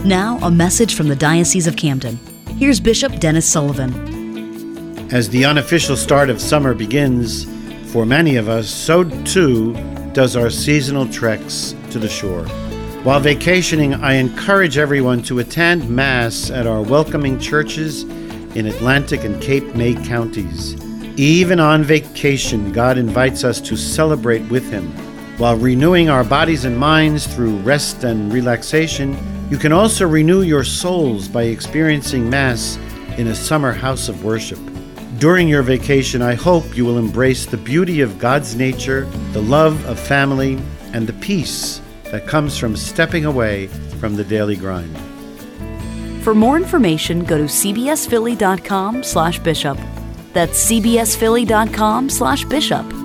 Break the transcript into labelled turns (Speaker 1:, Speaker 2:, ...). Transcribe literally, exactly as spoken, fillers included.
Speaker 1: Now, a message from the Diocese of Camden. Here's Bishop Dennis Sullivan.
Speaker 2: As the unofficial start of summer begins, for many of us, so too does our seasonal treks to the shore. While vacationing, I encourage everyone to attend Mass at our welcoming churches in Atlantic and Cape May counties. Even on vacation, God invites us to celebrate with Him. While renewing our bodies and minds through rest and relaxation, you can also renew your souls by experiencing Mass in a summer house of worship. During your vacation, I hope you will embrace the beauty of God's nature, the love of family, and the peace that comes from stepping away from the daily grind.
Speaker 1: For more information, go to cbsphilly.com slash bishop. That's cbsphilly.com slash bishop.